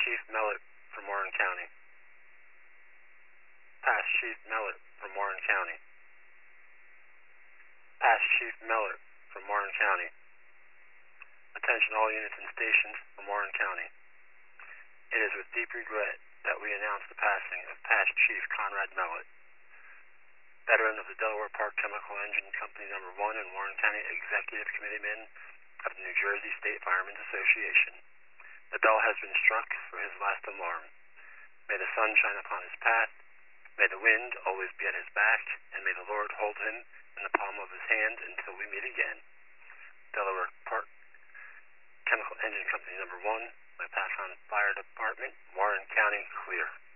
Chief Mellett from Warren County. Past Chief Mellett from Warren County. Past Chief Mellett from Warren County. Attention all units and stations from Warren County. It is with deep regret that we announce the passing of past Chief Conrad Mellett, veteran of the Delaware Park Chemical Engine Company No. 1 and Warren County Executive Committeeman of the New Jersey State Firemen's Association. The bell has been struck for his last alarm. May the sun shine upon his path, may the wind always be at his back, and may the Lord hold him in the palm of his hand until we meet again. Delaware Park Chemical Engine Company No. 1, my Pathon Fire Department, Warren County, clear.